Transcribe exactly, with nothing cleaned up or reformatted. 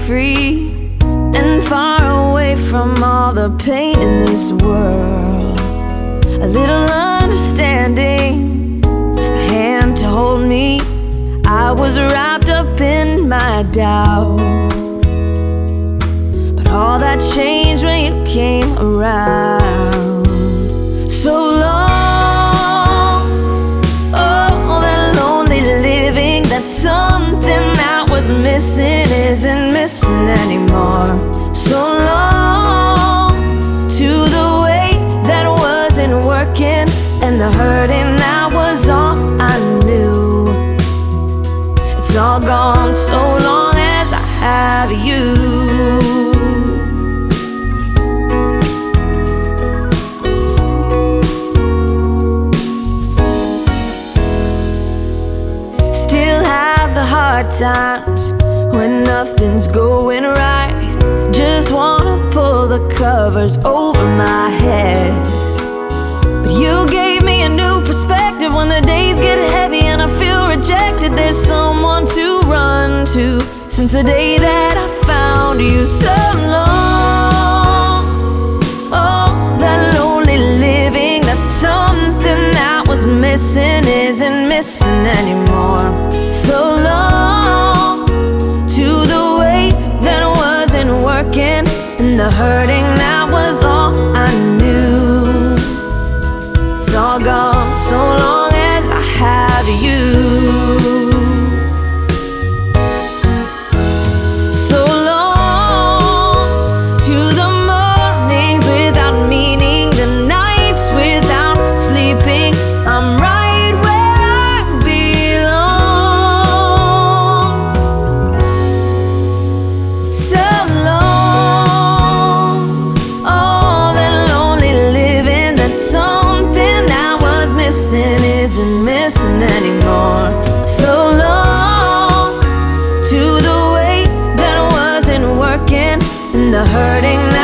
free and far away from all the pain in this world. A little understanding, a hand to hold me. I was wrapped up in my doubt, but all that changed when you came around. So long, oh, that lonely living, that's something that was missing, isn't missing anymore. So long to the way that wasn't working, and the hurting that was all I knew. It's all gone so long as I have you. Still have the hard times when nothing's going right. Just wanna pull the covers over my head, but you gave me a new perspective. When the days get heavy and I feel rejected, there's someone to run to. Since the day that I found you, so long, oh, that lonely living, that's something that was missing, isn't missing anymore. So long to the way that wasn't working, and the hurting that was all I knew. It's all gone so long as I have you. So long to the mornings without meaning, the nights without sleeping. I'm right where I belong. So long, all that lonely living, that's something that was missing, isn't missing anymore. So long to the way that wasn't working, and the hurting